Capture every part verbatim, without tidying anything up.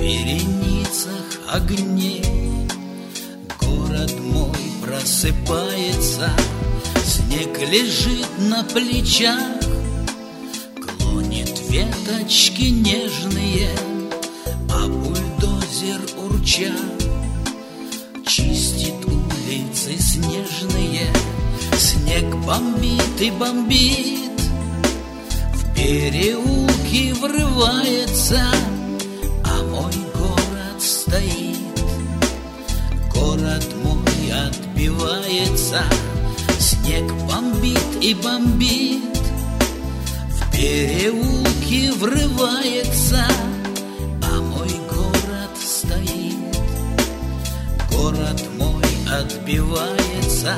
вереницах огней город мой просыпается, снег лежит на плечах, клонит веточки нежные, а бульдозер урча чистит улицы снежные. Снег бомбит и бомбит, в переулки врывается, а мой город стоит. Город мой отбивается, снег бомбит и бомбит, в переулки врывается, а мой город стоит. Город мой отбивается.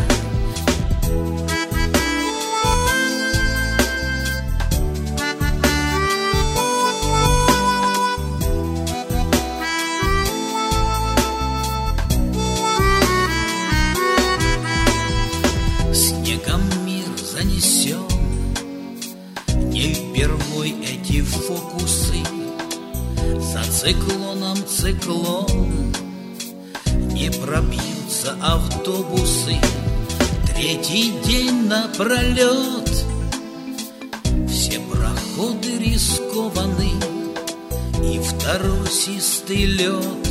Снегом мир занесен, не впервой эти фокусы. За циклоном циклон, не пробьются автобусы. Третий день напролет все проходы рискованы, и в торосистый лед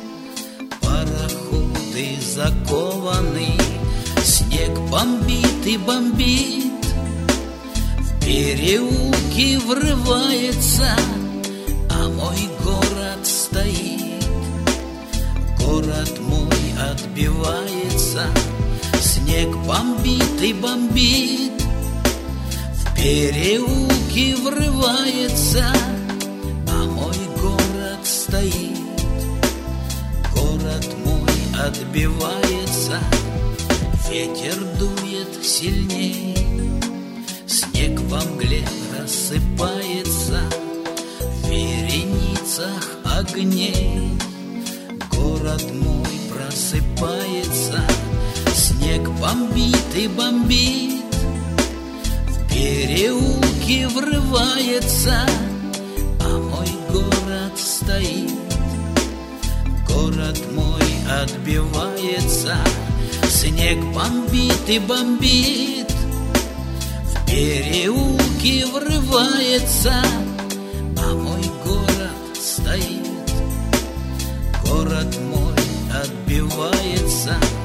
пароходы закованы. Снег бомбит и бомбит, в переулки врывается, а мой город стоит. Город мой отбивается, снег бомбит и бомбит, в переулки врывается, а мой город стоит. Город мой отбивается. Ветер дует сильней, снег во мгле рассыпается, в вереницах огней город мой просыпается. Снег бомбит и бомбит, в переулки врывается, а мой город стоит. Город мой отбивается. Снег бомбит и бомбит, в переулки врывается, а мой город стоит. Город мой отбивается.